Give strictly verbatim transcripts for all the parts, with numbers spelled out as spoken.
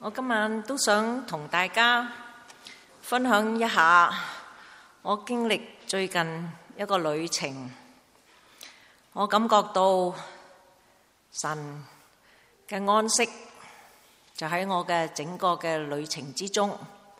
我今晚都想同大家分享一下我經歷最近一個旅程。我感覺到神嘅安息就喺我嘅整個嘅旅程之中，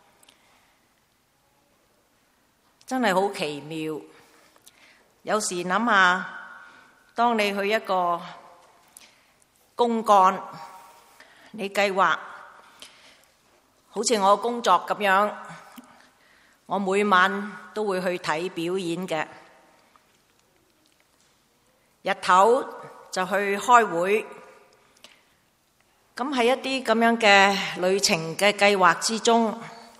真係好奇妙。有時諗下，當你去一個公幹，你計劃好似我工作咁樣，我每晚都會去睇表演嘅，日頭就去開會。咁喺一啲咁樣嘅旅程嘅計劃之中，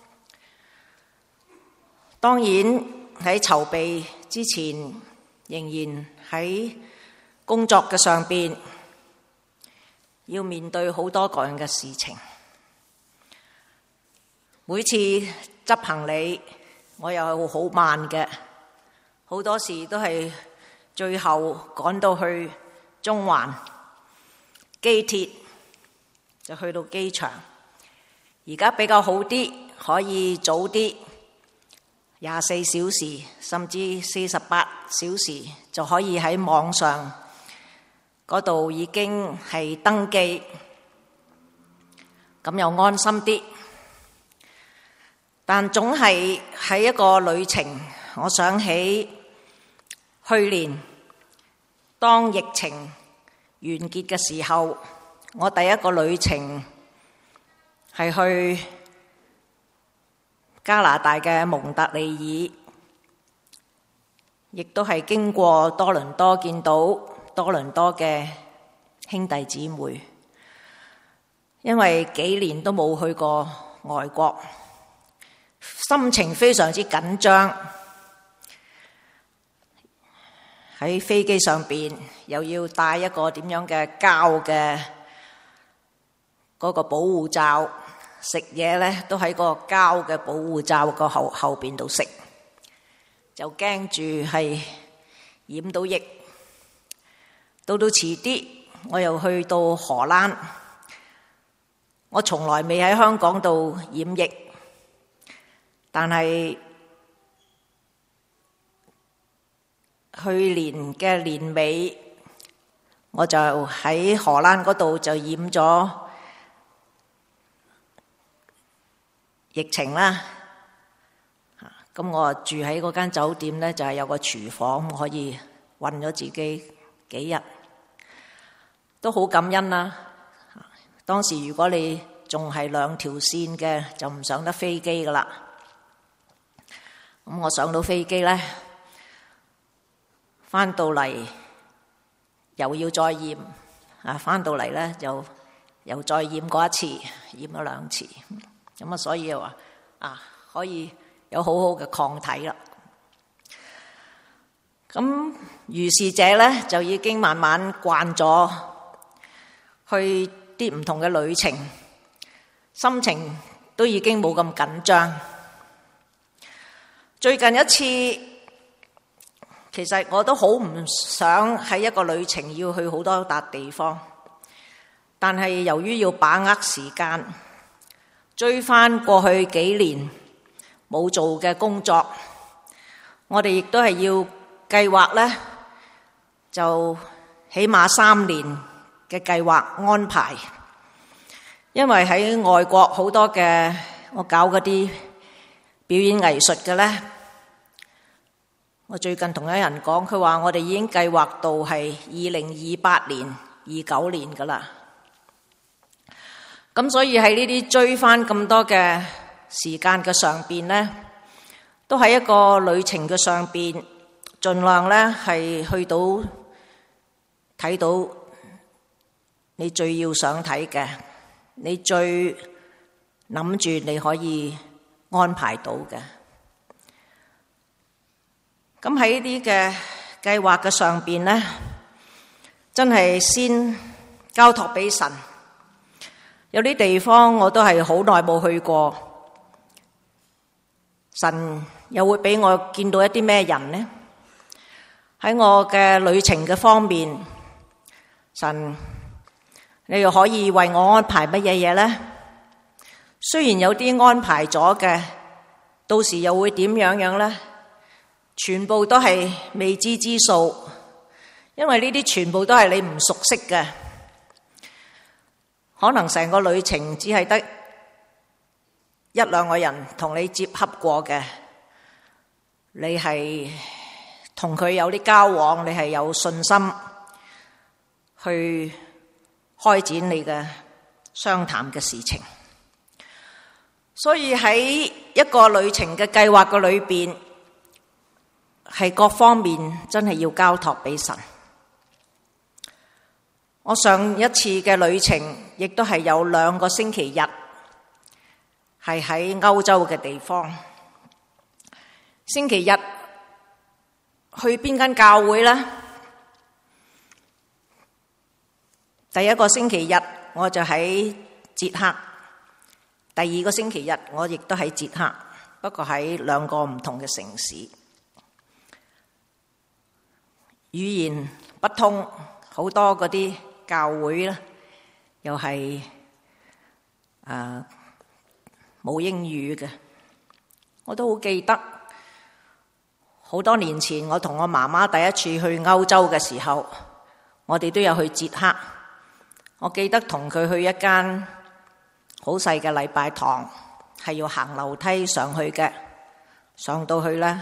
當然喺籌備之前，仍然喺工作嘅上邊要面對好多個人嘅事情。每次執行李，我又係好慢嘅，好多時都係最後趕到去中環機鐵，就去到機場。而家比較好啲，可以早啲，廿四小時甚至四十八小時就可以喺網上嗰度已經係登記，咁又安心啲。但總係喺一個旅程，我想起去年當疫情完結嘅時候，我第一個旅程係去加拿大嘅蒙特利爾，亦都係經過多倫多，見到多倫多嘅兄弟姊妹，因為幾年都冇去過外國，心情非常之緊張。喺飛機上邊又要戴一個點樣嘅膠嘅嗰個保護罩，食嘢咧都喺個膠嘅保護罩個後後邊度食，就驚住係染到疫。到到遲啲，我又去到荷蘭，我從來未喺香港度染疫，但係去年嘅年尾，我就喺荷蘭嗰度就染咗疫情啦。咁我住喺嗰間酒店呢，就係有個廚房，可以韞咗自己幾日，都好感恩啦。當時如果你仲係兩條線嘅，就唔上得飛機噶啦。咁我上到飛機呢，翻到嚟又要再驗啊！翻到嚟呢，就又再驗過一次，驗咗兩次。咁啊，所以又話啊，可以有好好嘅抗體啦。咁如是者呢，就已經慢慢慣咗去啲唔同嘅旅程，心情都已經冇咁緊張。最近一次，其實我都好唔想喺一個旅程要去好多笪地方，但係由於要把握時間，追翻過去幾年冇做嘅工作，我哋亦都係要計劃呢，就起碼三年嘅計劃安排。因為喺外國好多嘅我搞嗰啲表演藝術嘅呢，我最近同有人講，佢話我哋已經計劃到係二零二八年、二九年噶啦。咁所以喺呢啲追翻咁多嘅時間嘅上邊呢，都喺一個旅程嘅上邊，盡量呢係去到睇到你最要想睇嘅，你最諗住你可以安排到嘅。咁喺呢啲嘅計劃嘅上邊呢，真係先交託俾神。有啲地方我都係好耐冇去過，神又會俾我見到一啲咩人呢？喺我嘅旅程嘅方面，神你又可以為我安排乜嘢嘢呢？ 雖然有啲安排咗嘅，到時又會點樣樣呢？全部都係未知之數，因為呢啲全部都係你唔熟悉嘅，可能成個旅程只係得一兩個人同你接洽過嘅，你係同佢有啲交往，你係有信心去開展你嘅商談嘅事情。所以喺一個旅程嘅計劃嘅裏邊，係各方面真係要交託俾神。我上一次嘅旅程亦都係有兩個星期日係喺歐洲嘅地方。星期日去邊間教會呢？第一個星期日我就喺捷克，第二個星期日我亦都喺捷克，不過喺兩個唔同嘅城市，語言不通，好多嗰啲教會咧又係誒冇英語嘅。我都好記得好多年前我同我媽媽第一次去歐洲嘅時候，我哋都有去捷克。我記得同佢去一間好細嘅禮拜堂，係要行樓梯上去嘅。上到去咧，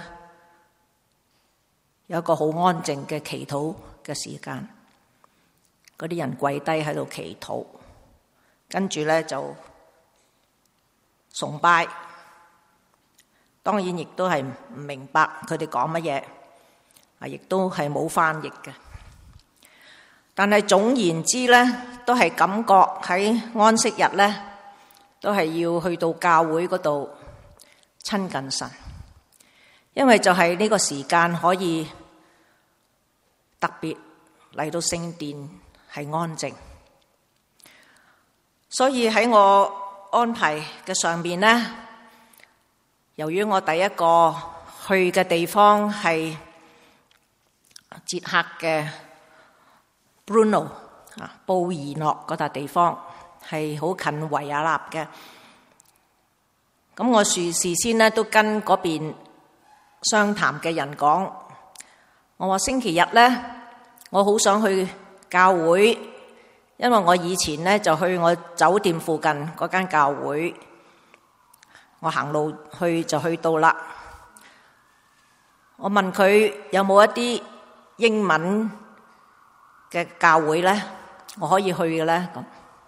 有一個好安靜嘅祈禱嘅時間，嗰啲人跪低喺度祈禱，跟住咧就崇拜。當然亦都係唔明白佢哋講乜嘢，啊，亦都係冇翻譯嘅。但係總言之咧，都係感覺喺安息日咧，都係要去到教會嗰度親近神，因為就係呢個時間可以特別嚟到聖殿係安靜。所以喺我安排嘅上面咧，由於我第一個去嘅地方係捷克嘅Brno 啊，布宜諾嗰笪地方係好近維也納嘅。咁我事事先咧都跟嗰邊商談嘅人講，我話星期日咧，我好想去教會，因為我以前咧就去我酒店附近嗰間教會，我行路去就去到啦。我問佢有冇一啲英文嘅教會咧，我可以去嘅咧，咁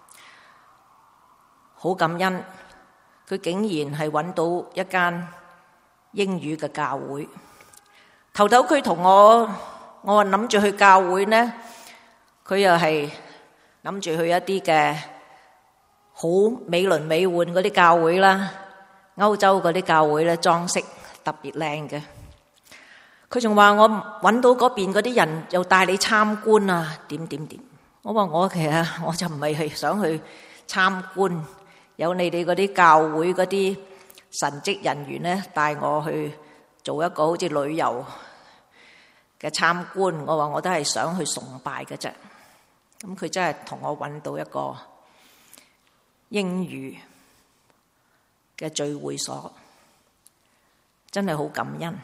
好感恩，佢竟然係揾到一間英語嘅教會。頭頭佢同我，我話諗住去教會咧，佢又係諗住去一啲嘅好美輪美奐嗰啲教會啦，歐洲嗰啲教會咧，裝飾特別靚嘅。佢仲話我揾到嗰邊嗰啲人又帶你參觀啊，點點點。我話我其實我就唔係係想去參觀，有你哋嗰啲教會嗰啲神職人員咧帶我去做一個好似旅遊嘅參觀。我話我都係想去崇拜嘅啫。咁佢真係同我揾到一個英語嘅聚會所，真係好感恩。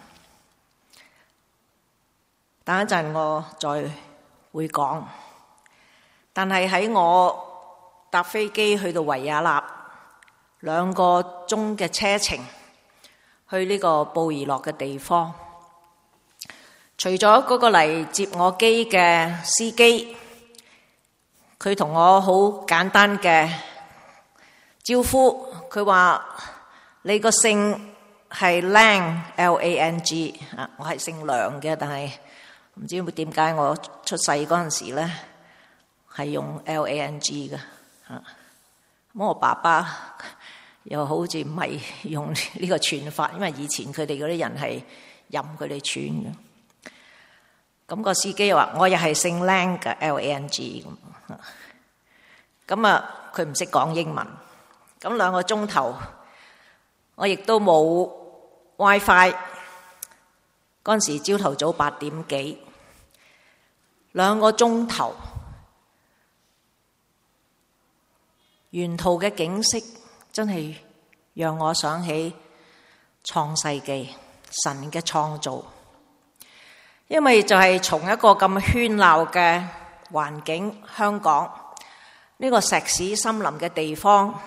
等一陣我再會講，但係喺我搭飛機去到維也納兩個鐘嘅車程，去呢個布宜諾嘅地方，除咗嗰個嚟接我機嘅司機，佢同我好簡單嘅招呼，佢話你個姓係 Lang L A N G 啊，我係姓梁嘅，但係唔知點解我出世嗰陣時咧係用 L A N G 嘅嚇，咁我爸爸又好似唔係用呢個串法，因為以前佢哋嗰啲人係任佢哋串嘅。咁個司機又話我又係姓 Lang 嘅 L A N G 咁，咁啊佢唔識講英文，咁兩個鐘頭我亦都冇 WiFi， 嗰陣時朝頭早八點幾。兩個鐘頭，沿途嘅景色真係讓我想起創世記，神嘅創造。因為就係從一個咁喧鬧嘅環境，香港呢個石屎森林嘅地方，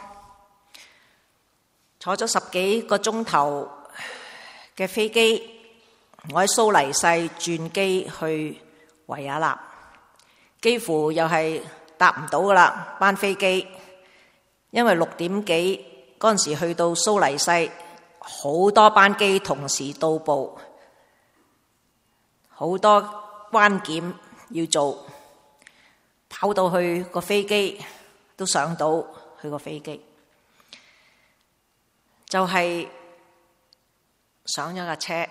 坐咗十幾個鐘頭嘅飛機，我喺蘇黎世轉機去維也納，幾乎又係搭唔到噶啦班飛機，因為六點幾嗰陣時去到蘇黎世，好多班機同時到埗，好多關檢要做，跑到去個飛機都上到去個飛機，就係上咗架車，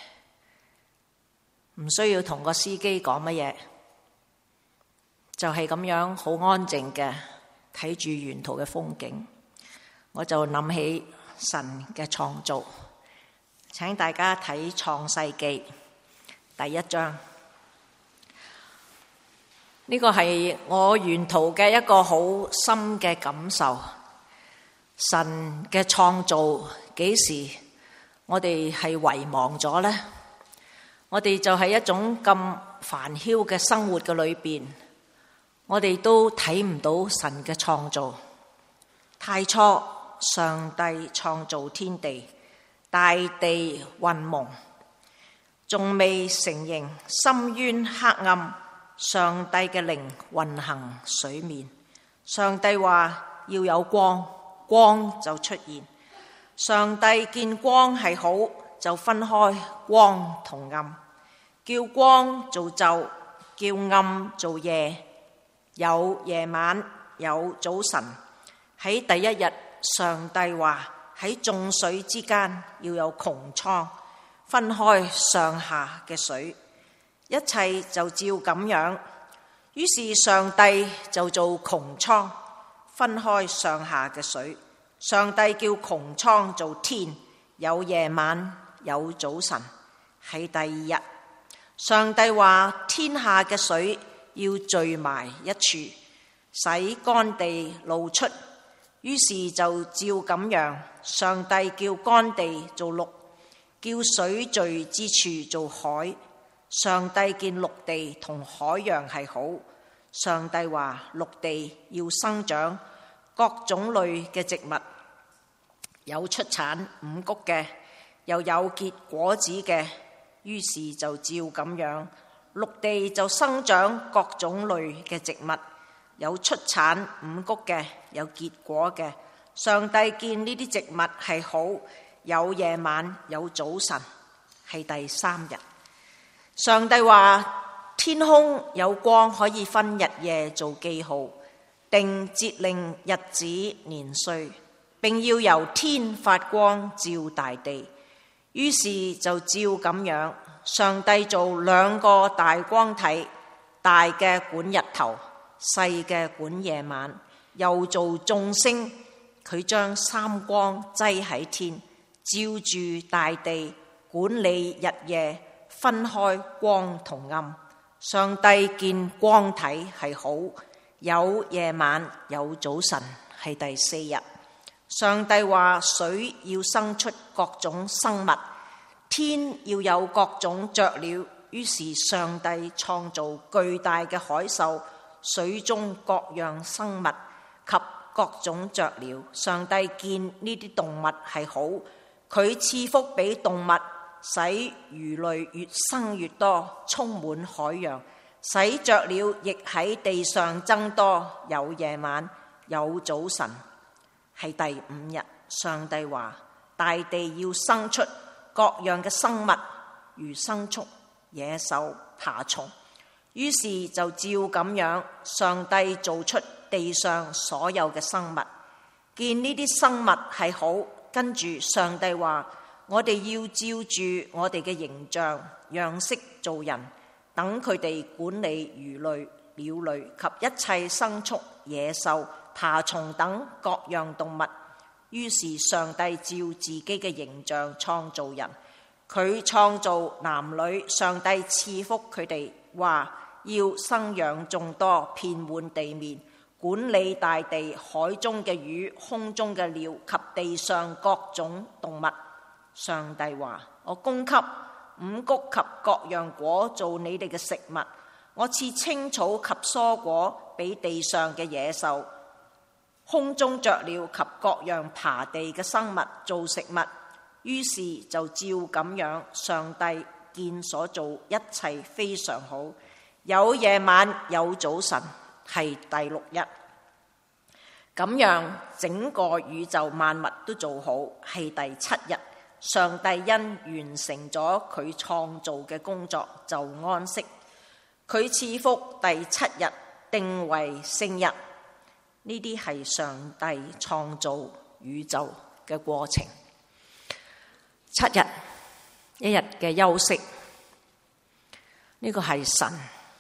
唔需要同個司機講乜嘢，就係咁樣好安靜嘅睇住沿途嘅風景，我就諗起神嘅創造。請大家睇創世記第一章，呢個係我沿途嘅一個好深嘅感受。神嘅創造幾時我哋係遺忘咗呢？我哋就喺一種咁煩囂嘅生活嘅裏邊，我哋都睇唔到神嘅創造。太初上帝創造天地，大地混蒙，仲未成形，深淵黑暗，上帝嘅靈運行水面。上帝話要有光，光就出現。上帝見光係好，就分開光同暗，叫光做晝，叫暗做夜，有夜晚，有早晨。喺第一日，上帝話喺眾水之間要有穹蒼，分開上下嘅水，一切就照咁樣。於是上帝就做穹蒼，分開上下嘅水。上帝叫穹蒼做天，有夜晚，有早晨。喺第二日，上帝話天下嘅水要聚埋一處，使乾地露出。於是就照咁樣，上帝叫乾地做陸，叫水聚之處做海。上帝見陸地同海洋係好。上帝話陸地要生長各種類嘅植物，有出產五穀嘅，又有結果子嘅。於是就照咁樣，陸地就生長各種類嘅植物，有出產五穀嘅，有結果嘅。上帝見呢啲植物係好，有夜晚，有早晨。係第三日，上帝話天空有光，可以分日夜做記號，定節令日子年歲，並要由天發光照大地。於是就照咁樣，上帝做兩個大光體，大嘅管日頭，細嘅管夜晚。又做眾星，佢將三光擠喺天，照住大地，管理日夜，分開光同暗。上帝見光體係好，有夜晚，有早晨。係第四日，上帝話水要生出各種生物，天要有各種雀鳥。於是上帝創造巨大嘅海獸，水中各樣生物及各種雀鳥。上帝見呢啲動物係好，佢賜福俾動物，使魚類越生越多，充滿海洋，使雀鳥亦喺地上增多，有夜晚，有早晨。係第五日，上帝話大地要生出各樣嘅生物，如牲畜、野獸、爬蟲。於是就照咁樣，上帝造出地上所有嘅生物，見呢啲生物係好。跟住上帝話我哋要照住我哋嘅形象樣式做人，等佢哋管理魚類、鳥類及一切牲畜、野獸、爬蟲等各樣動物。於是上帝照自己嘅形象創造人，佢創造男女。上帝賜福佢哋，話要生養眾多，遍滿地面， 管理大地，海中嘅魚，空中嘅鳥及地上各種動物。上帝話：我供給五穀及各樣果做你哋嘅食物，我賜青草及蔬果俾地上嘅野獸，空中雀鳥及各樣爬地嘅生物做食物。於是就照咁樣，上帝見所做一切非常好，有夜晚有早晨，係第六日。咁樣整個宇宙萬物都做好，係第七日。上帝因完成咗佢創造嘅工作就安息，佢賜福第七日，定為聖日。呢啲係上帝創造宇宙嘅過程。七日一日嘅休息，呢個係神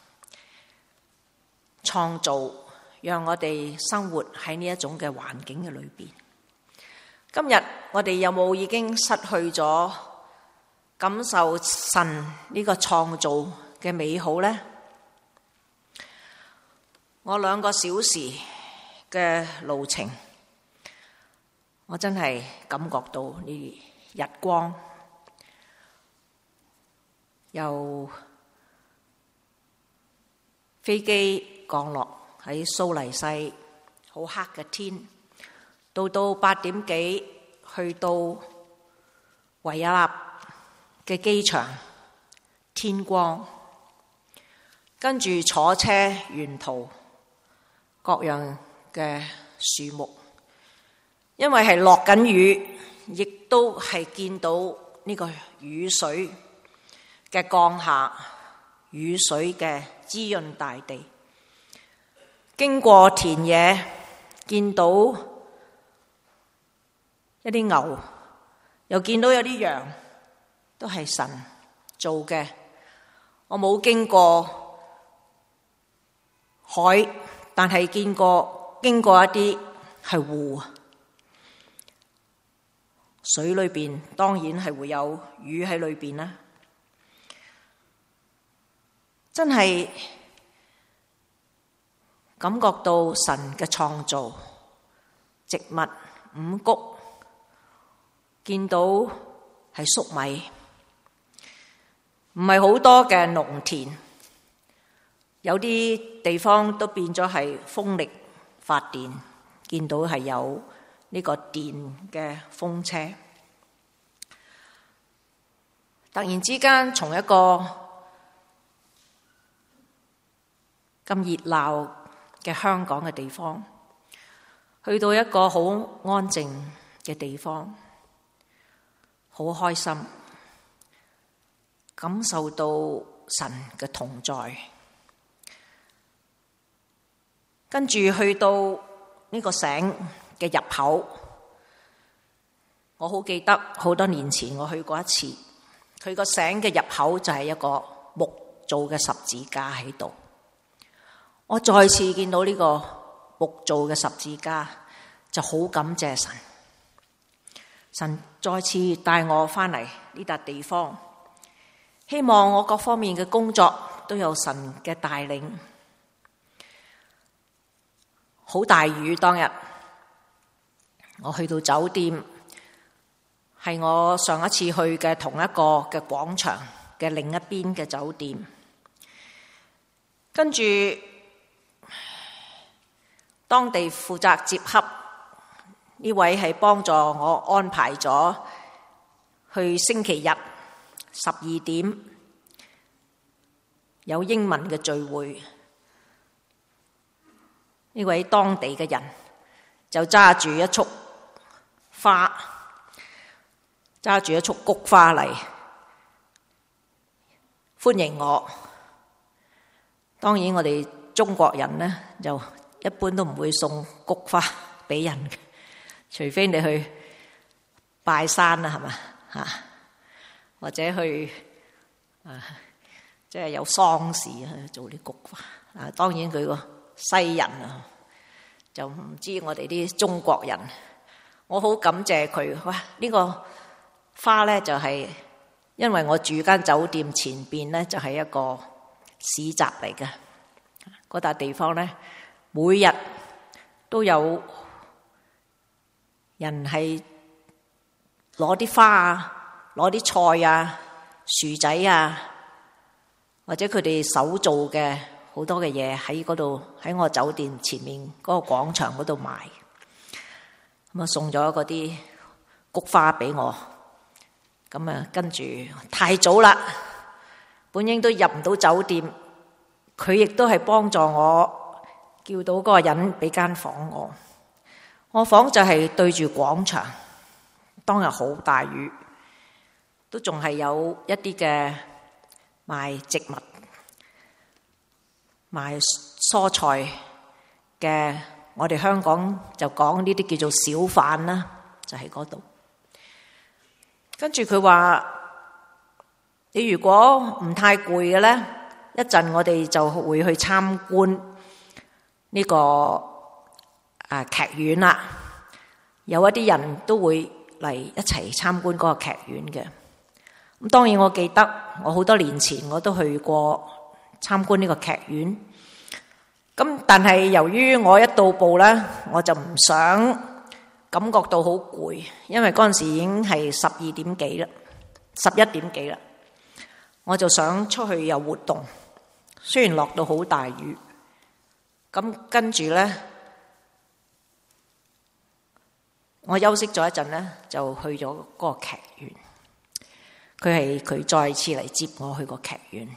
創造，讓我哋生活喺呢一種嘅環境嘅裏邊。今日我哋有冇已經失去咗感受神呢個創造嘅美好呢？我兩個小時嘅路程，我真係感覺到呢日光，由飛機降落喺蘇黎世好黑嘅天，到到八點幾去到維也納嘅機場，天光，跟住坐車沿途各樣嘅樹木，因為係落緊雨，亦都係見到呢個雨水嘅降下，雨水嘅滋潤大地。經過田野，見到一啲牛，又見到有啲羊，都係神做嘅。我冇經過海，但係見過經過一啲係湖，水裏邊當然係會有魚喺裏邊啦。真係感覺到神嘅創造，植物、五穀，見到係粟米，唔係好多嘅農田，有啲地方都變咗係風力發電，見到係有呢個電嘅風車。突然之間，從一個咁熱鬧嘅香港嘅地方，去到一個好安靜嘅地方，好開心，感受到神嘅同在。跟住去到呢個省嘅入口，我好記得好多年前我去過一次，佢個省嘅入口就係一個木做嘅十字架喺度。我再次見到呢個木做嘅十字架，就好感謝神。神再次帶我返嚟呢笪地方，希望我各方面嘅工作都有神嘅帶領。好大雨當日，我去到酒店，係我上一次去嘅同一個嘅廣場嘅另一邊嘅酒店，跟住當地負責接洽呢位係幫助我安排咗去星期日十二點有英文嘅聚會。呢位當地嘅人就揸住一束花，揸住一束菊花嚟歡迎我。當然我哋中國人呢，就一般都唔會送菊花俾人嘅，除非你去拜山啦，係嘛嚇，或者去啊，即係有喪事去做啲菊花啊。當然佢個西人啊，就唔知我哋啲中國人。我好感謝佢。哇！呢個花咧就係因為我住間酒店前邊咧就係一個市集嚟嘅，嗰笪地方咧每日都有人係攞啲花啊，攞啲菜啊、薯仔啊，或者佢哋手做嘅好多嘅嘢喺嗰度，喺我酒店前面嗰個廣場嗰度賣。咁啊送咗嗰啲菊花俾我。咁啊跟住太早啦，本應都入唔到酒店，佢亦都係幫助我叫到嗰個人俾間房我。我房就係對住廣場，當日好大雨，都仲係有一啲嘅賣植物、賣蔬菜嘅，我哋香港就講呢啲叫做小販啦，就喺嗰度。跟住佢話：你如果唔太攰嘅咧，一陣我哋就會去參觀呢個啊劇院啦。有一啲人都會嚟一齊參觀嗰個劇院嘅。咁當然我記得我好多年前我都去過參觀呢個劇院。咁但係由於我一到埗咧，我就唔想感覺到好攰，因為嗰陣時已經係十二點幾啦，十一點幾啦，我就想出去有活動。雖然落到好大雨，咁跟住咧，我休息咗一陣咧，就去咗嗰個劇院。佢係佢再次嚟接我去個劇院，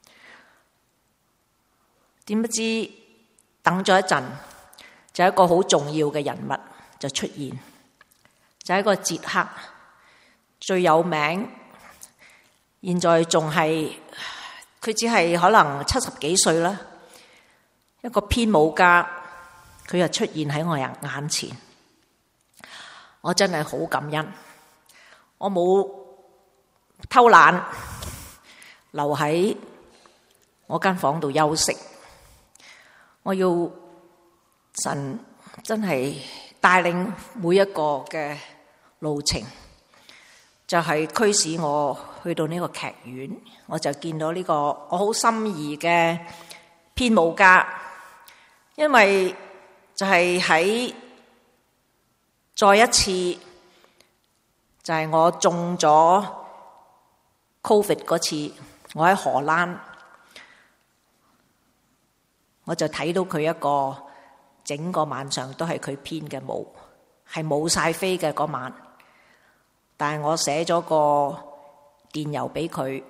點不知等咗一陣，就一個好重要嘅人物就出現，就係一個捷克最有名，現在仲係佢只係可能七十幾歲啦，一個編舞家，佢又出現喺我眼前，我真係好感恩，我冇偷懶留喺我間房度休息，我要神真係帶領每一個嘅路程，就係驅使我去到呢個劇院，我就見到呢個我好心儀嘅編舞家，因為就係喺再一次就係我中咗 Covid 嗰次，我喺荷蘭，我就睇到佢一個整個晚上都係佢編嘅舞，係冇晒飛嘅嗰晚。但係我寫咗個電郵俾佢，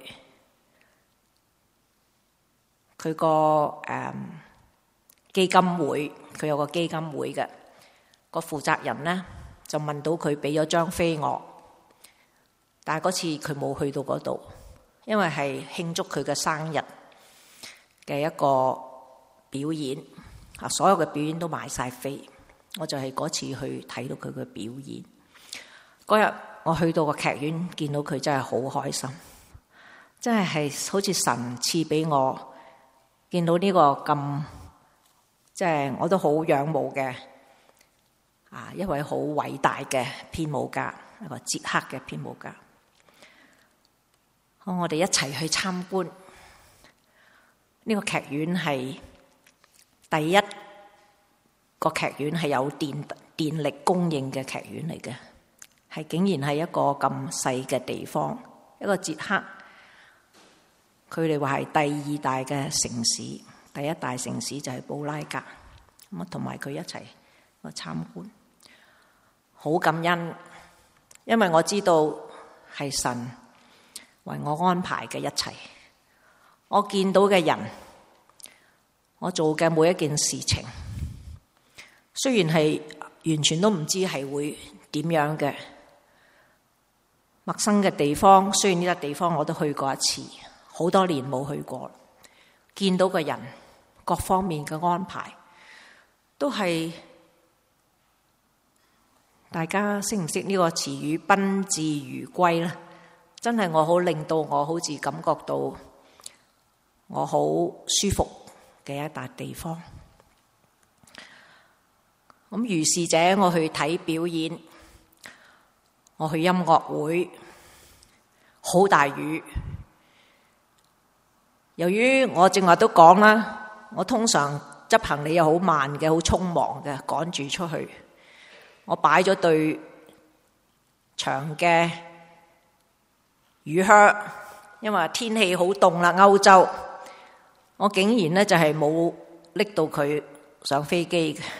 佢個誒基金會，佢有個基金會嘅個負責人呢，就問到佢俾咗張飛我，但係嗰次佢冇去到嗰度，因為係慶祝佢嘅生日嘅一個表演。啊！所有嘅表演都賣晒飛，我就係嗰次去睇到佢嘅表演。嗰日我去到個劇院，見到佢真係好開心，真係係好似神賜俾我見到呢個咁，即係我都好仰慕嘅啊！一位好偉大嘅編舞家，一個捷克嘅編舞家。好，我哋一齊去參觀呢個劇院。係第一個劇院係有電電力供應嘅劇院嚟嘅，係竟然係一個咁細嘅地方，一個捷克，佢哋話係第二大嘅城市，第一大城市就係布拉格。咁啊，同埋佢一齊去參觀，好感恩，因為我知道係神為我安排嘅一切，我見到嘅人，我做嘅每一件事情，雖然係完全都唔知係會點樣嘅，陌生嘅地方，雖然呢笪地方我都去過一次，好多年冇去過，見到嘅人，各方面嘅安排，都係大家識唔識呢個詞語賓至如歸呢？真係我好令到我好似感覺到我好舒服嘅一笪地方。咁如是者，我去睇表演，我去音樂會，好大雨。由於我正話都講啦，我通常執行李又好慢嘅，好匆忙嘅，趕住出去。我擺咗對長嘅雨靴，因為天氣好凍啦，歐洲。我竟然呢就係冇拎到佢上飛機嘅。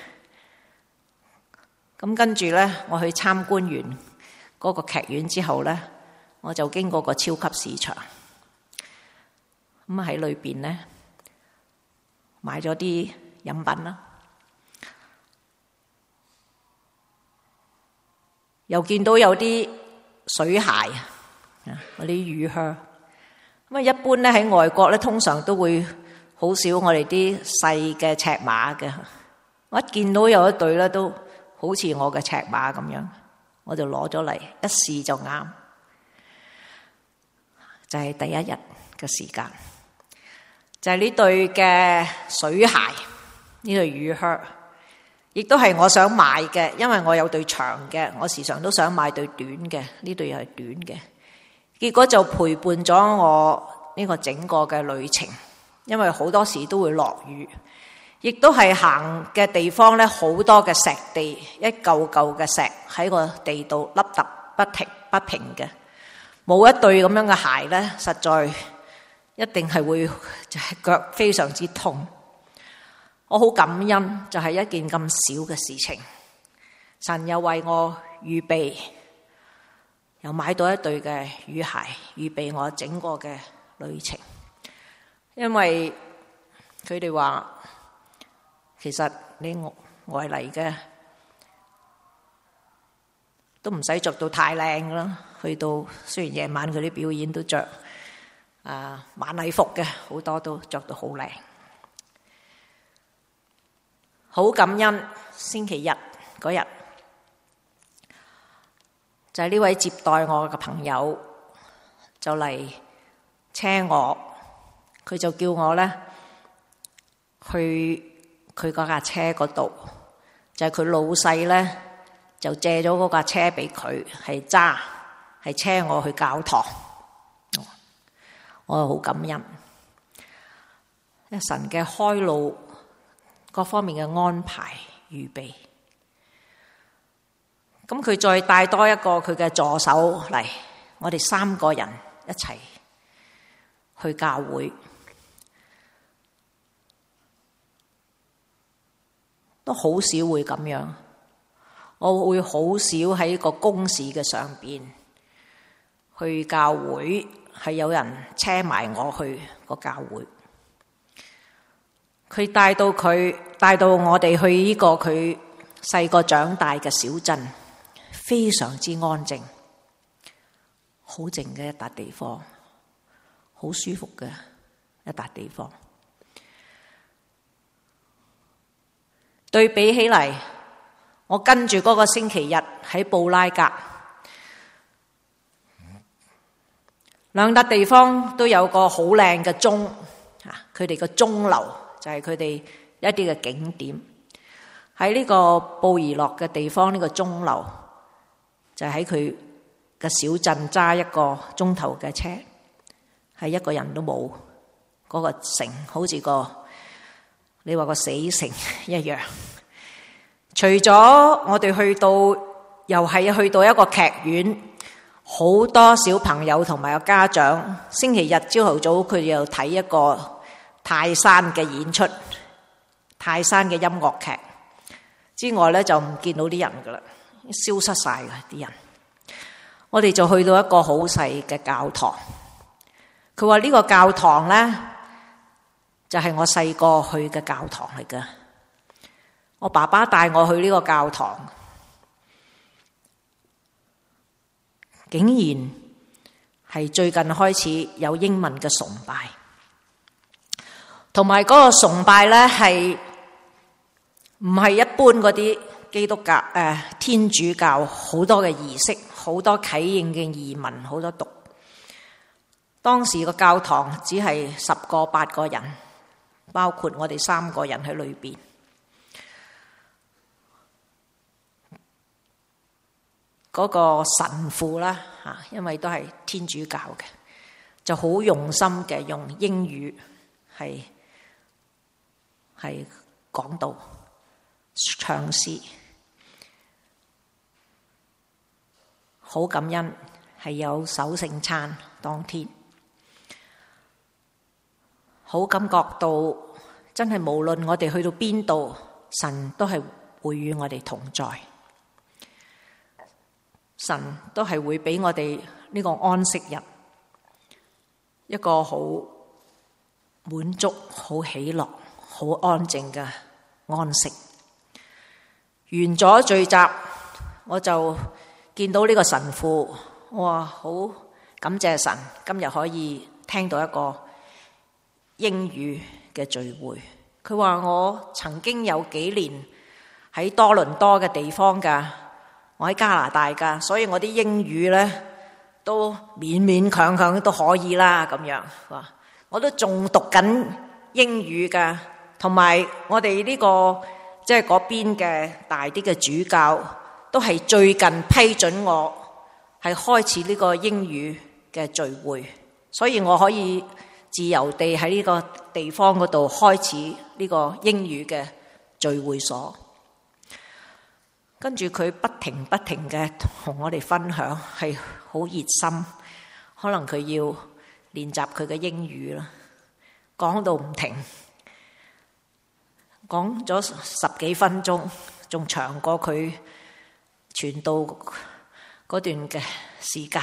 咁跟住呢，我去參觀完嗰個劇院之後呢，我就經過個超級市場，咁喺裏邊呢買咗啲飲品啦，又見到有啲水鞋啊，嗰啲雨靴。咁啊，一般咧喺外國咧，通常都會好少我哋啲細嘅尺碼嘅。我一見到有一對咧，都好似我嘅尺碼咁樣，我就攞咗嚟一試就啱。就係第一日嘅時間，就係呢對嘅水鞋，呢對雨靴，亦都係我想買嘅，因為我有對長嘅，我時常都想買對短嘅，呢對又係短嘅。結果就陪伴咗我呢個整個嘅旅程，因為好多時都會落雨，亦都係行嘅地方咧，好多嘅石地，一嚿嚿嘅石喺個地度凹凸不停不平嘅。冇一對咁樣嘅鞋咧，實在一定係會就係腳非常之痛。我好感恩，就係一件咁小嘅事情，神又為我預備，又買到一對嘅雨鞋，預備我整個嘅旅程。因為佢哋話，其實你外嚟嘅都唔使着到太靚啦。去到雖然夜晚佢啲表演都着啊晚禮服嘅，好多都着到好靚。好感恩星期日嗰日，就係呢位接待我嘅朋友就嚟車我，佢就叫我咧去佢嗰架車嗰度，就係佢老細咧就借咗嗰架車俾佢係揸。係車我去教堂，我又好感恩，神嘅開路，各方面嘅安排預備。咁佢再帶多一個佢嘅助手嚟，我哋三個人一齊去教會，都好少會咁樣。我會好少喺個公事嘅上邊。去教會係有人車埋我去個教會，佢帶到佢帶到我哋去呢個佢細個長大嘅小鎮，非常之安靜，好靜嘅一笪地方，好舒服嘅一笪地方。對比起嚟，我跟住嗰個星期日喺布拉格。兩笪地方都有個好靚嘅鐘，佢哋嘅鐘樓就係佢哋一啲嘅景點。喺呢個布宜諾嘅地方，呢個鐘樓就喺佢嘅小鎮揸一個鐘頭嘅車，係一個人都冇。嗰個城好似個你話個死城一樣。除咗我哋去到，又係去到一個劇院。好多小朋友同埋個家長，星期日朝頭早佢哋又睇一個泰山嘅演出，泰山嘅音樂劇之外咧，就唔見到啲人噶啦，消失晒噶啲人。我哋就去到一個好細嘅教堂，佢話呢個教堂咧就係我細個去嘅教堂嚟噶。我爸爸帶我去呢個教堂。竟然係最近開始有英文嘅崇拜，同埋嗰個崇拜咧係唔係一般嗰啲基督教誒、呃、天主教好多嘅儀式，好多啟應嘅儀文，好多讀。當時個教堂只係十個八個人，包括我哋三個人喺裏邊。嗰個神父啦嚇，因為都係天主教嘅，就好用心嘅用英語係係講道、唱詩，好感恩係有守聖餐當天，好感覺到真係無論我哋去到邊度，神都係會與我哋同在，神都係會俾我哋呢個安息日一個好滿足、好喜樂、好安靜嘅安息。完咗聚集，我就見到呢個神父，我話好感謝神，今日可以聽到一個英語嘅聚會。佢話我曾經有幾年喺多倫多嘅地方㗎，我喺加拿大㗎，所以我啲英語呢都勉勉強強都可以啦咁樣。我都仲讀緊英語㗎，同埋我哋呢個即係嗰邊嘅大啲嘅主教都係最近批准我係開始呢個英語嘅聚會，所以我可以自由地喺呢個地方嗰度開始呢個英語嘅聚會所。跟住佢不停不停嘅同我哋分享，係好熱心，可能佢要練習佢嘅英語啦，講到唔停，講咗十幾分鐘，仲長過佢傳道嗰段嘅時間。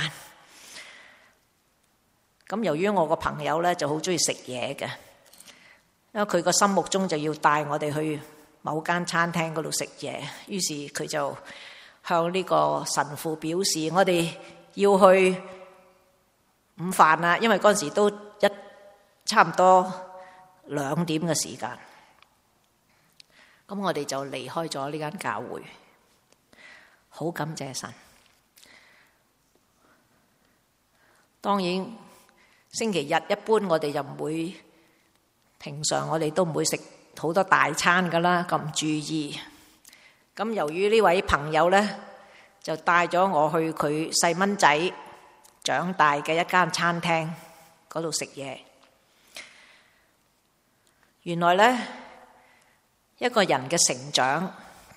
咁由於我個朋友咧就好中意食嘢嘅，因為佢個心目中就要帶我哋去某間餐廳嗰度食嘢，於是佢就向呢個神父表示，我哋要去午飯啦，因為嗰陣時都一差唔多兩點嘅時間。咁我哋就離開咗呢間教會，好感謝神。當然星期日一般我哋就唔會，平常我哋都唔會食好多大餐噶啦，咁注意。咁由於呢位朋友呢，就帶咗我去佢細蚊仔長大嘅一間餐廳嗰度食嘢。原來呢，一個人嘅成長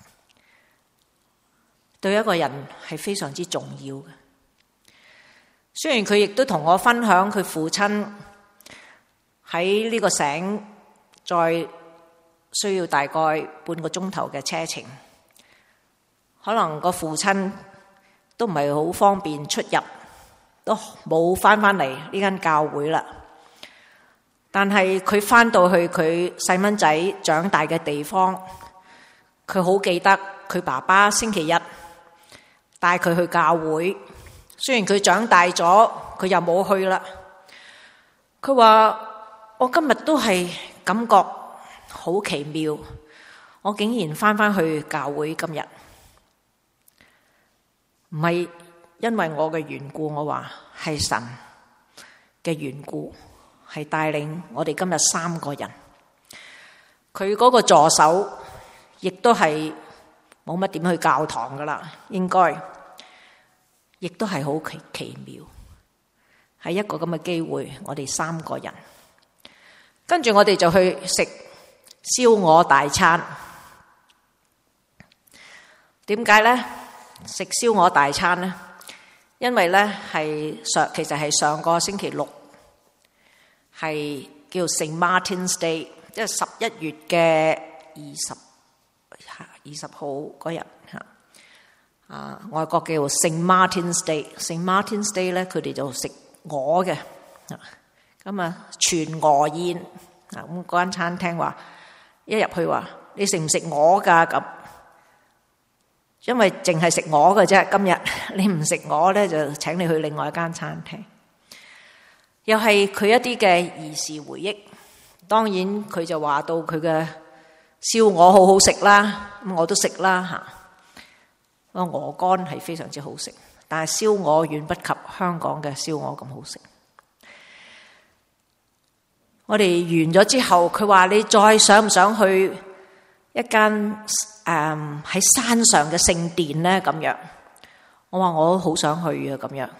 對一個人係非常之重要嘅。雖然佢亦都同我分享佢父親喺呢個省再需要大概半個鐘頭嘅車程，可能個父親都唔係好方便出入，都冇翻返嚟呢間教會啦。但係佢翻到去佢細蚊仔長大嘅地方，佢好記得佢爸爸星期日帶佢去教會。雖然佢長大咗，佢又冇去啦。佢話：我今日都係感覺好奇妙，我竟然翻返去教會今日，唔係因為我嘅緣故，我話係神嘅緣故，係帶領我哋今日三個人。佢嗰個助手亦都係冇乜點去教堂噶啦，應該。亦都係好奇奇妙，係一個咁嘅機會，我哋三個人，跟住我哋就去食燒鵝大餐。點解呢？食燒鵝大餐呢？因為呢係上，其實係上個星期六，係叫 Saint Martin's Day，即係十一月嘅二十二十號嗰日吓。啊，外國叫 Saint Martin's Day。Saint Martin's Day 咧，佢哋就食鵝嘅，咁啊全鵝宴。啊，咁嗰間餐廳話一入去話你食唔食鵝㗎？咁因為淨係食鵝嘅啫，今日你唔食鵝咧，就請你去另外一間餐廳。又係佢一啲嘅兒時回憶。當然佢就話到佢嘅燒鵝好好食啦，咁我都食啦嚇。個鵝肝係非常之好食，但係燒鵝遠不及香港嘅燒鵝咁好食。我哋完咗之後，佢話你再想唔想去一間誒喺山上嘅聖殿呢？咁樣，我話我好想去啊！咁樣，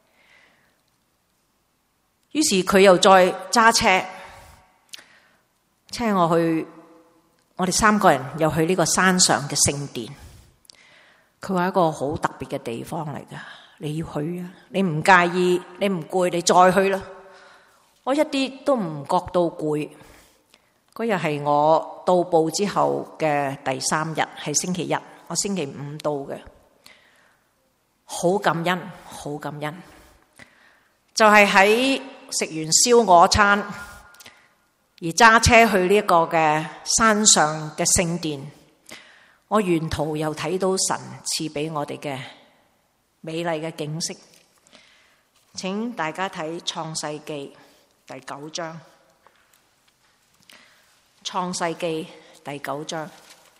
於是佢又再揸車車我去我哋三個人又去呢個山上嘅聖殿。佢話一個好特別嘅地方嚟噶，你要去啊！你唔介意，你唔攰，你再去啦。我一啲都唔覺到攰。嗰日係我到埗之後嘅第三日，係星期日，我星期五到嘅。好感恩，好感恩。就係喺食完燒鵝餐而揸車去呢一個嘅山上嘅聖殿，我沿途又睇到神賜俾我哋嘅美麗嘅景色。請大家睇創世記第九章。創世記第九章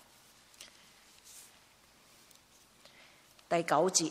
第九節。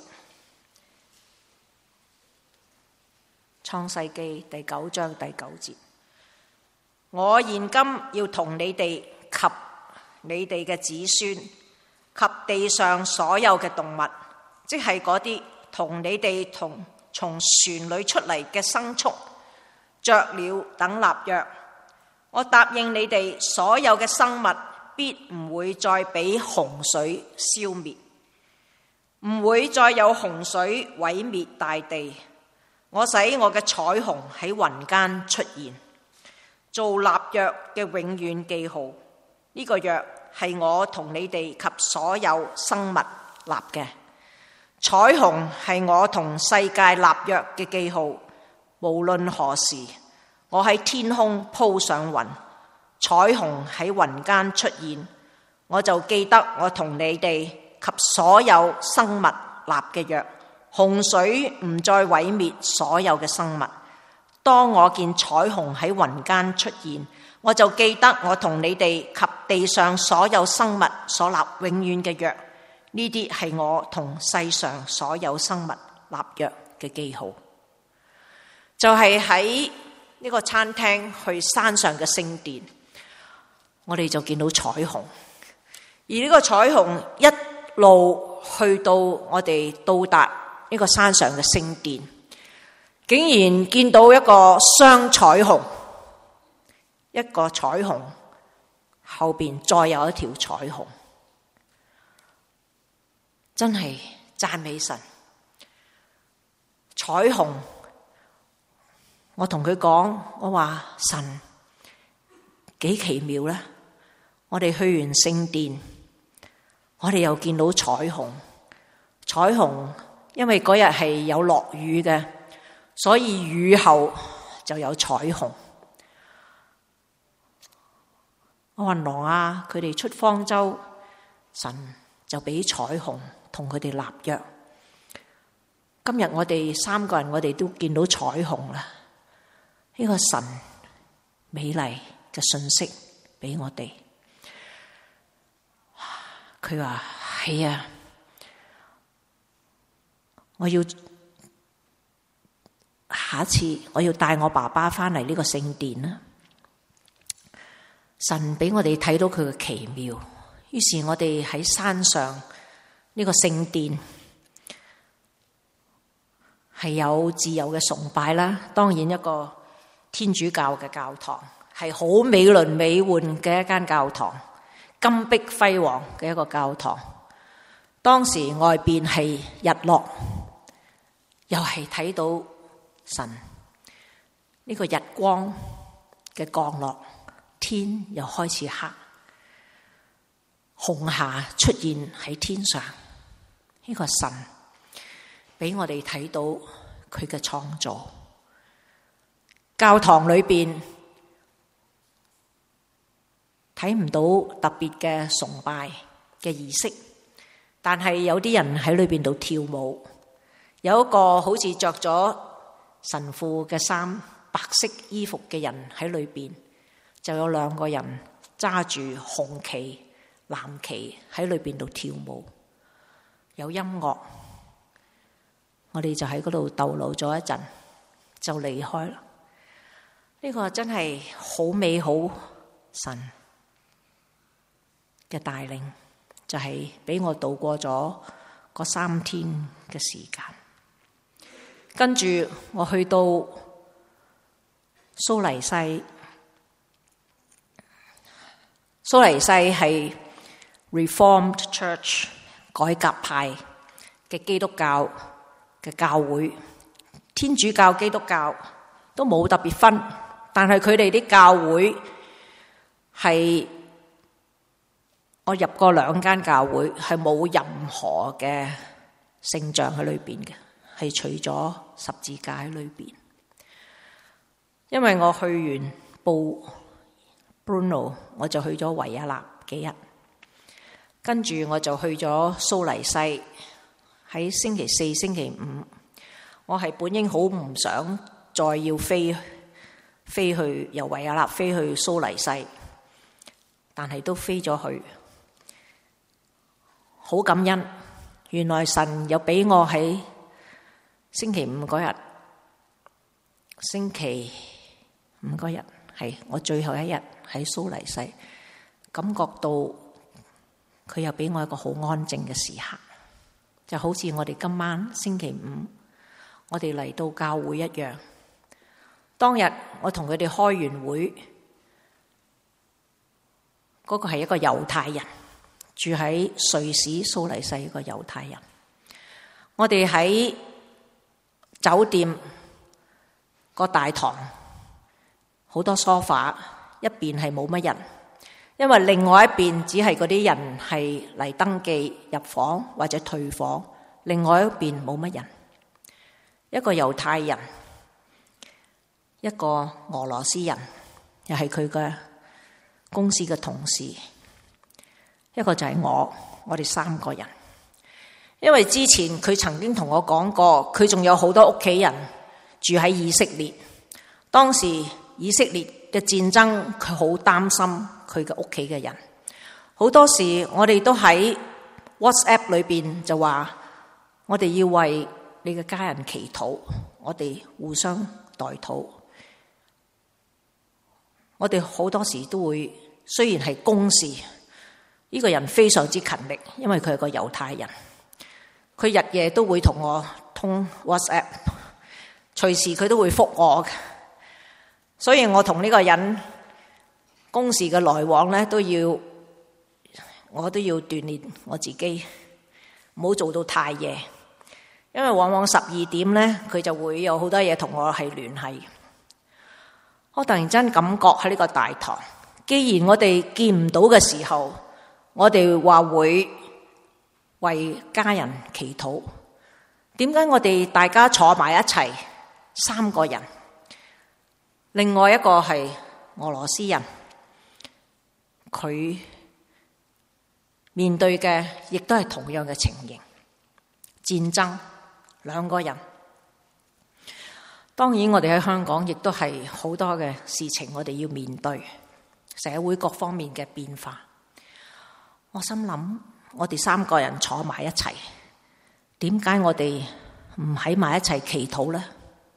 創世記第九章第九節。我現今要同你哋及你哋嘅子孫及地上所有嘅動物，即係嗰啲同你哋同從船裏出嚟嘅牲畜、雀鳥等立約。我答應你哋所有嘅生物必唔會再俾洪水消滅，唔會再有洪水毀滅大地。我使我嘅彩虹喺雲間出現，做立約嘅永遠記號。呢個約係我同你哋及所有生物立嘅。彩虹係我同世界立約嘅記號。無論何時，我喺天空鋪上雲，彩虹喺雲間出現，我就記得我同你哋及所有生物立嘅約。洪水唔再毀滅所有嘅生物。當我見彩虹喺雲間出現，我就記得我同你哋及地上所有生物所立永遠嘅約。呢啲係我同世上所有生物立約嘅記號。就係喺呢個餐廳去山上嘅聖殿，我哋就見到彩虹。而呢個彩虹一路去到我哋到達呢個山上嘅聖殿，竟然見到一個雙彩虹，一個彩虹後邊再有一條彩虹，真係讚美神。彩虹，我同佢講，我話神幾奇妙咧！我哋去完聖殿，我哋又見到彩虹，彩虹。因為嗰日係有落雨嘅，所以雨後就有彩虹。我話挪亞佢哋出方舟，神就俾彩虹同佢哋立約。今日我哋三個人，我哋都見到彩虹啦。呢個神美麗嘅信息俾我哋。佢話係啊。我要下一次我要帶我爸爸翻嚟呢個聖殿啦。神俾我哋睇到佢嘅奇妙，於是我哋喺山上呢個聖殿係有自由嘅崇拜啦。當然一個天主教嘅教堂，係好美輪美奐嘅一間教堂，金碧輝煌嘅一個教堂。當時外邊係日落。又係睇到神呢個日光嘅降落，天又開始黑，紅霞出現喺天上。呢個神俾我哋睇到佢嘅創造。教堂裏邊睇唔到特別嘅崇拜嘅儀式，但係有啲人喺裏邊度跳舞。有一個好似着咗神父嘅衫、白色衣服嘅人喺裏邊，就有兩個人揸住紅旗、藍旗喺裏邊度跳舞，有音樂。我哋就喺嗰度逗留咗一陣，就離開啦。呢個真係好美好，神嘅帶領，就係俾我度過咗嗰三天嘅時間。跟住我去到蘇黎世， 蘇黎世係 Reformed Church 改革派嘅基督教嘅教會，天主教、基督教都冇特別分，但係佢哋啲教會係，我入過兩間教會，係冇任何嘅聖像喺裏邊嘅，係除咗十字架喺裏邊。因為我去完布 Bruno， 我就去咗維也納幾日，跟住我就去咗蘇黎世。喺星期四、星期五，我係本應好唔想再要飛飛去由維也納飛去蘇黎世，但係都飛咗去。好感恩，原來神又俾我喺星期五嗰日，星期五嗰日係我最後一日喺蘇黎世，感覺到佢又俾我一個好安靜嘅時刻，就好似我哋今晚星期五我哋嚟到教會一樣。當日我同佢哋開完會，嗰個係一個猶太人，住喺瑞士蘇黎世一個猶太人。我哋喺酒店個大堂，好多梳化，一邊係冇乜人，因為另外一邊只係嗰啲人係嚟登記入房或者退房，另外一邊冇乜人。一個猶太人，一個俄羅斯人，又係佢嘅公司嘅同事，一個就係我，我哋三個人。因為之前佢曾經同我講過，佢仲有好多屋企人住喺以色列。當時以色列嘅戰爭，佢好擔心佢嘅屋企嘅人。好多時我哋都喺 WhatsApp 裏邊就話，我哋要為你嘅家人祈禱，我哋互相代禱。我哋好多時都會，雖然係公事，呢個人非常之勤力，因為佢係個猶太人，佢日夜都會同我通 WhatsApp， 隨時佢都會覆我嘅。所以我同呢個人公事嘅來往咧，都要我都要鍛鍊我自己，唔好做到太夜，因為往往十二點咧，佢就會有好多嘢同我係聯繫。我突然間感覺喺呢個大堂，既然我哋見唔到嘅時候，我哋話會為家人祈禱，點解我哋大家坐埋一齊三個人？另外一個係俄羅斯人，佢面對嘅亦都係同樣嘅情形，戰爭，兩個人。當然我哋喺香港亦都係好多嘅事情我哋要面對，社會各方面嘅變化。我心諗，我哋三個人坐埋一齊，點解我哋唔喺埋一齊祈禱呢？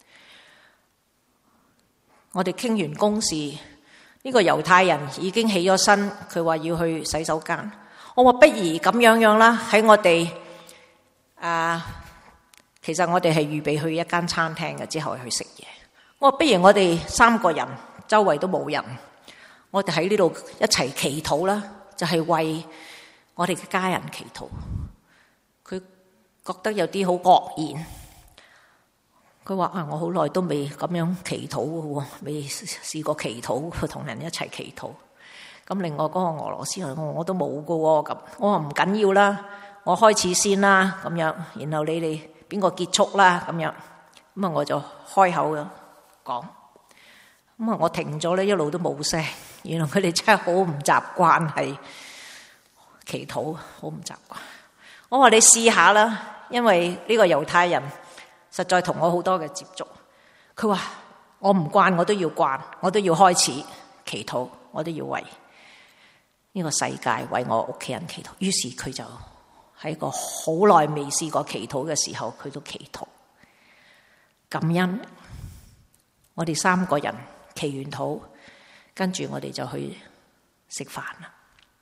我哋傾完公事，呢個猶太人已經起咗身，佢話要去洗手間。我話不如咁樣樣啦，喺我哋啊，其實我哋係預備去一間餐廳嘅，之後去食嘢。我話不如我哋三個人，周圍都冇人，我哋喺呢度一齊祈禱啦，就係為我哋嘅家人祈禱。佢覺得有啲好愕然。佢話啊，我好耐都未咁樣祈禱嘅，未試過祈禱同人一齊祈禱。咁另外嗰個俄羅斯人，我我都冇嘅喎。咁我話唔緊要啦，我開始先啦，咁樣，然後你哋邊個結束啦，咁樣。咁啊，我就開口嘅講。咁啊，我停咗咧，一路都冇聲。原來佢哋真係好唔習慣係祈禱，好唔習慣。我話你試下啦，因為呢個猶太人實在同我好多嘅接觸。佢話我唔慣，我都要慣，我都要開始祈禱，我都要為呢個世界，為我屋企人祈禱。於是佢就喺個好耐未試過祈禱嘅時候，佢都祈禱感恩。我哋三個人祈完禱，跟住我哋就去食飯啦。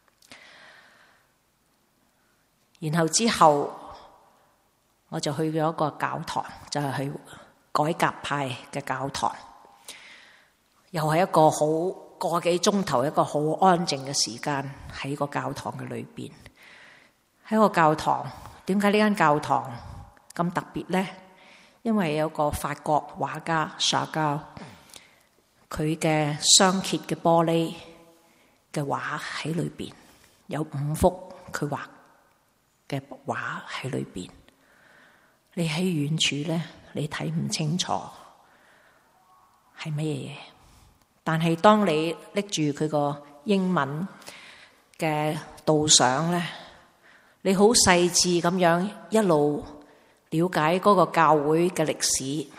然後之後我就去咗一個教堂，就係去改革派嘅教堂，又係一個好個幾鐘頭一個好安靜嘅時間喺個教堂嘅裏邊。喺個教堂，點解呢間教堂咁特別呢？因為有個法國畫家沙膠，佢嘅雙揭嘅玻璃嘅畫喺裏邊，有五幅佢畫嘅畫喺裏邊。你喺遠處呢，你睇唔清楚係乜嘢，但係當你拎住佢個英文嘅導賞呢，你好細緻咁樣一路了解嗰個教會嘅歷史，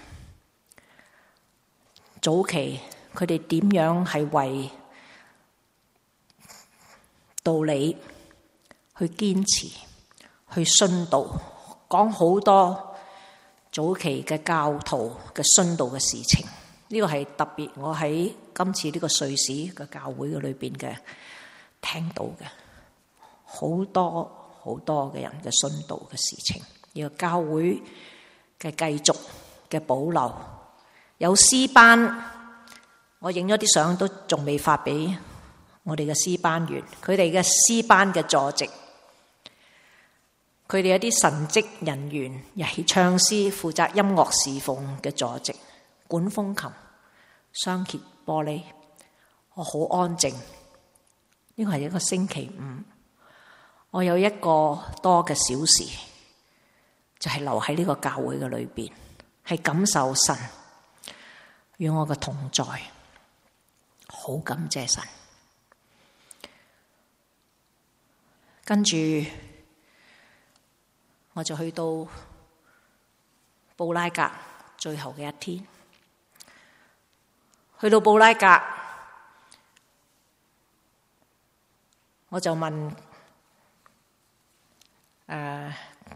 早期佢哋點樣係為道理去堅持，去殉道，講好多早期嘅教徒嘅殉道嘅事情。呢個係特別，我喺今次呢個瑞士嘅教會嘅裏邊嘅聽到嘅好多。好多嘅人嘅殉道嘅事情，呢個教會嘅繼續嘅保留，有詩班，我影咗啲相都仲未發俾我哋嘅詩班員，佢哋嘅詩班嘅坐席，佢哋有啲神職人員又係唱詩負責音樂侍奉嘅坐席，管風琴，雙揭玻璃，我好安靜。呢個係一個星期五。我有一個多嘅小時，就係留喺呢個教會嘅裏邊，係感受神與我嘅同在，好感謝神。跟住我就去到布拉格最後嘅一天，去到布拉格，我就問。誒、呃、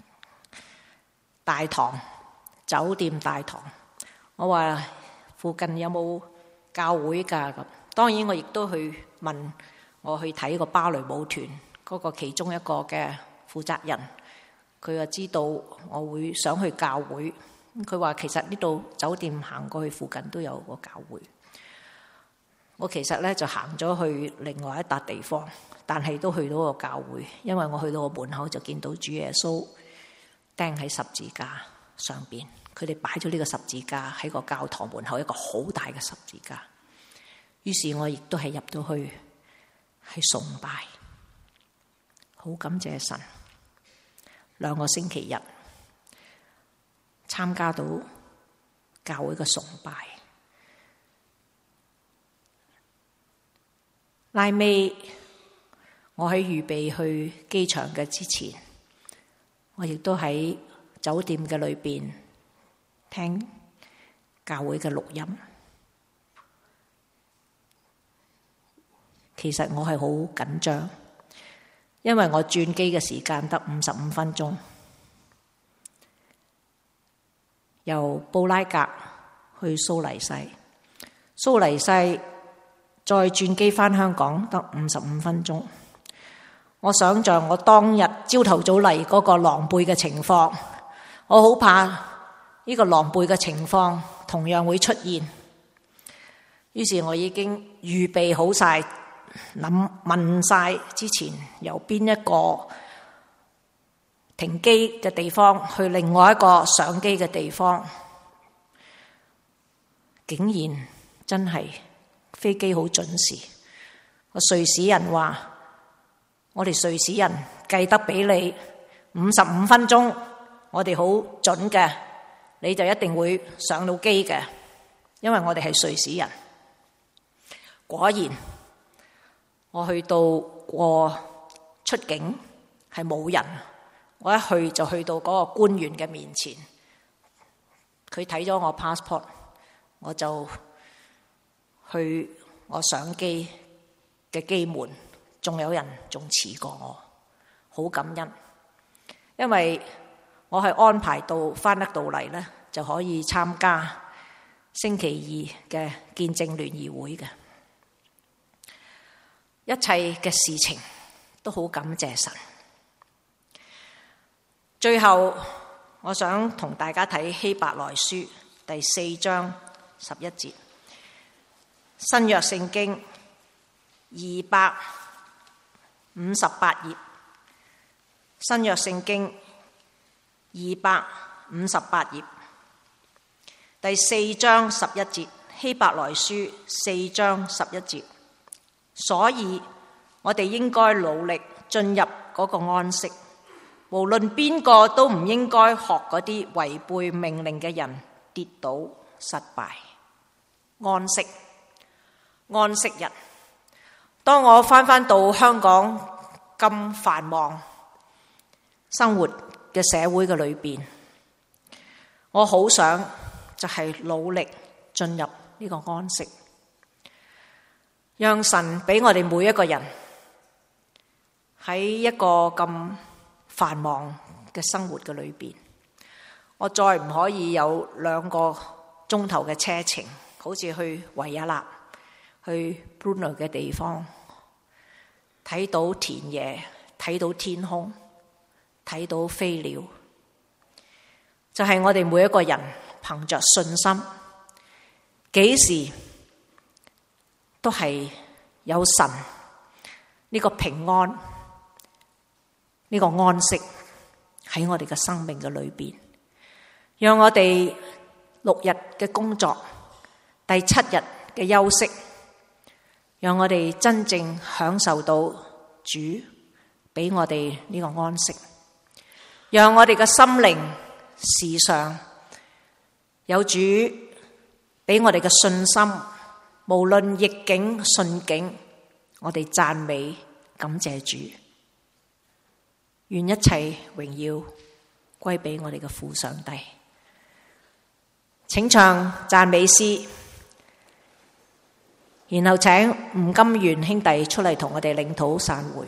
大堂酒店大堂，我話附近有冇教會㗎？咁當然我亦都去問，我去睇個芭蕾舞團嗰個其中一個嘅負責人，佢就知道我會想去教會。佢話其實呢度酒店行過去附近都有個教會。我其實咧就行咗去另外一笪地方，但係都去到個教會，因為我去到個門口就見到主耶穌釘喺十字架上邊，佢哋擺咗呢個十字架喺個教堂門口，一個好大嘅十字架。於是我亦都係入到去，係崇拜，好感謝神。兩個星期日參加到教會嘅崇拜。拉尾，我喺預備去機場嘅之前，我亦都喺酒店嘅裏邊聽教會嘅錄音。其實我係好緊張，因為我轉機嘅時間得五十五分鐘，由布拉格去蘇黎世，蘇黎世。再轉機返香港得五十五分鐘。我想像我當日朝頭早嚟嗰個狼狽嘅情況，我好怕呢個狼狽嘅情況同樣會出現。於是我已經預備好晒，諗問晒之前由邊一個停機嘅地方去另外一個上機嘅地方，竟然真係飛機好準時。個瑞士人話：我哋瑞士人計得比你五十五分鐘，我哋好準嘅，你就一定會上到機嘅，因為我哋係瑞士人。果然，我去到過出境係冇人，我一去就去到嗰個官員嘅面前，佢睇咗我 passport， 我就去我上機嘅機門，仲有人仲遲過我，好感恩，因為我係安排到返得到嚟呢，就可以參加星期二嘅見證聯誼會嘅。一切嘅事情都好感謝神。最後，我想同大家睇希伯來書第四章十一節。新約聖經二百五十八頁，新約聖經二百五十八頁，第四章十一節，希伯來書四章十一節。所以我哋應該努力進入嗰個安息，無論邊個都唔應該學嗰啲違背命令嘅人跌倒失敗。安息，安息日。當我翻返到香港咁繁忙生活嘅社會嘅裏邊，我好想就係努力進入呢個安息，讓神俾我哋每一個人喺一個咁繁忙嘅生活嘅裏邊，我再唔可以有兩個鐘頭嘅車程，好似去維也納、去 Brunel 嘅地方，睇到田野，睇到天空，睇到飛鳥，就係我哋每一個人憑着信心，幾時都係有神呢個平安，呢個安息喺我哋嘅生命嘅裏邊，讓我哋六日嘅工作，第七日嘅休息，讓我哋真正享受到主俾我哋呢個安息，讓我哋嘅心靈時常有主俾我哋嘅信心，無論逆境順境，我哋讚美感謝主，願一切榮耀歸俾我哋嘅父上帝。請唱讚美詩，然後請吳金元兄弟出嚟同我哋領禱散會。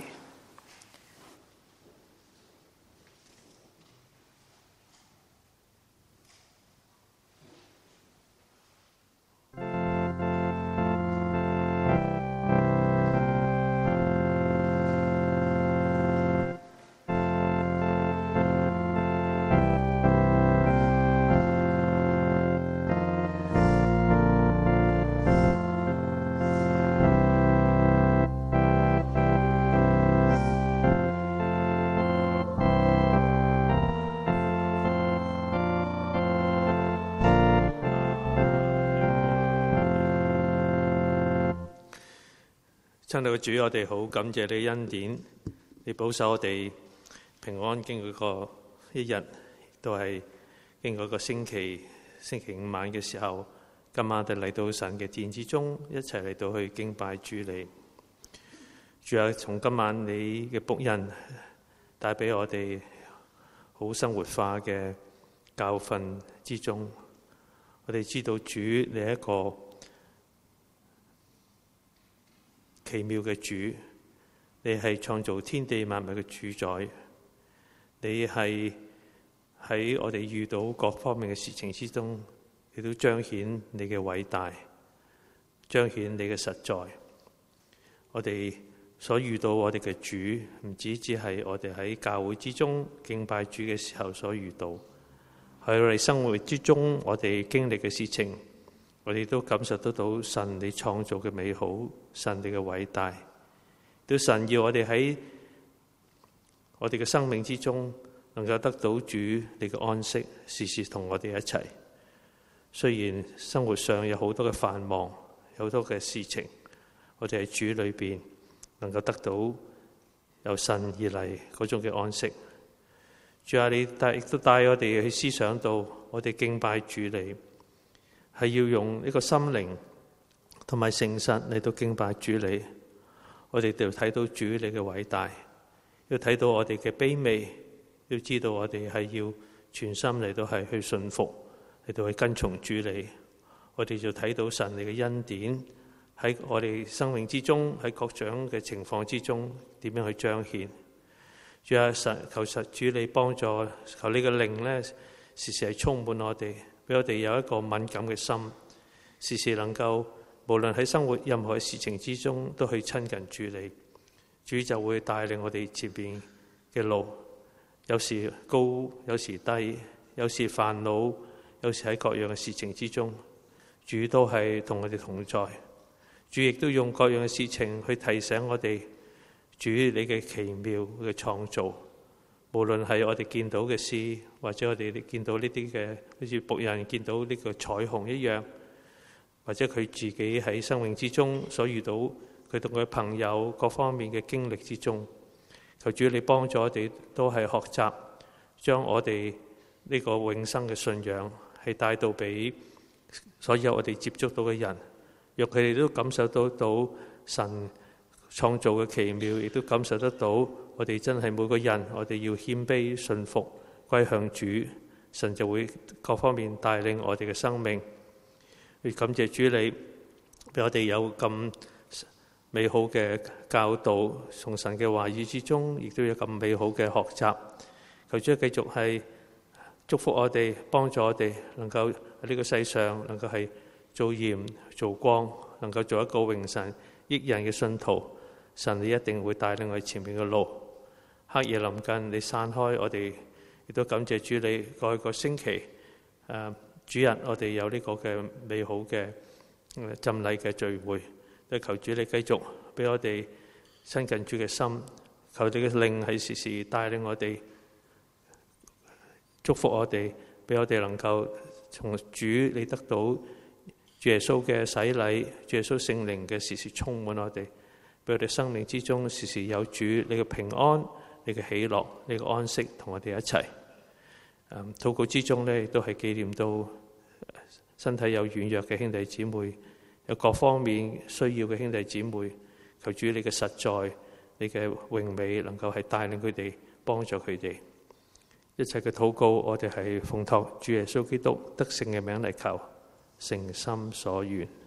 親愛嘅主，我哋好感謝你恩典，你保守我哋平安經過個一日，都係經過個星期星期五晚嘅時候，今晚我哋嚟到神嘅殿之中，一齊嚟到去敬拜主你。主啊，從今晚你嘅僕人帶俾我哋好生活化嘅教訓之中，我哋知道主你係一個奇妙嘅主，你係創造天地萬物嘅主宰，你係喺我哋遇到各方面嘅事情之中，你都彰顯你嘅偉大，彰顯你嘅實在。我哋所遇到我哋嘅主，唔止只係我哋喺教會之中敬拜主嘅時候所遇到，喺我哋生活之中我哋經歷嘅事情，我哋都感受得到神你創造嘅美好，神你嘅偉大。都神要我哋喺我哋嘅生命之中，能夠得到主你嘅安息，時時同我哋一齊。雖然生活上有好多嘅繁忙，有好多嘅事情，我哋喺主裏邊能夠得到由神而嚟嗰種嘅安息。主啊，你帶亦都帶我哋去思想到，我哋敬拜主你，係要用呢個心靈同埋誠實嚟到敬拜主你。我哋就睇到主你嘅偉大，要睇到我哋嘅卑微，要知道我哋係要全心嚟到係去信服，嚟到去跟從主你。我哋就睇到神你嘅恩典喺我哋生命之中，喺各種嘅情況之中點樣去彰顯。主啊，神求實主你幫助，求你嘅靈呢時時係充滿我哋，俾我哋有一個敏感嘅心，時時能夠無論喺生活任何事情之中都去親近主你。主就會帶領我哋前邊嘅路，有時高，有時低，有時煩惱，有時喺各樣嘅事情之中，主都係同我哋同在。 主亦都用各樣嘅事情去提醒我哋，主你嘅奇妙嘅創造，無論係我哋見到嘅事，或者我哋見到呢啲嘅，好似僕人見到呢個彩虹一樣，或者佢自己喺生命之中所遇到佢同佢朋友各方面嘅經歷之中，求主你幫助我哋都係學習，將我哋呢個永生嘅信仰係帶到俾所有我哋接觸到嘅人，若佢哋都感受到到神創造嘅奇妙，亦都感受得到我哋真係每個人，我哋要謙卑順服歸向主，神就會各方面帶領我哋嘅生命。感謝主你俾我哋有咁美好嘅教導，從神嘅話語之中，亦都有咁美好嘅學習。求主繼續係祝福我哋，幫助我哋能夠喺呢個世上能夠係做鹽做光，能夠做一個榮神益人嘅信徒。神你一定會帶領我哋前面嘅路。黑夜臨近，你散開我哋，亦都感謝主你過去個星期誒主日，我哋有呢個嘅美好嘅浸禮嘅聚會。都求主你繼續俾我哋親近主嘅心，求你嘅靈係時時帶領我哋，祝福我哋，俾我哋能夠從主你得到主耶穌嘅洗禮，主耶穌聖靈嘅時時充滿我哋，俾我哋生命之中時時有主你嘅平安、你嘅喜樂、你嘅安息同我哋一齊。嗯，禱告之中呢，亦都係紀念到身體有軟弱嘅兄弟姊妹，有各方面需要嘅兄弟姊妹，求主你嘅實在、你嘅榮美能夠係帶領佢哋，幫助佢哋。一切嘅禱告，我哋係奉託主耶穌基督得勝嘅名嚟求，誠心所願。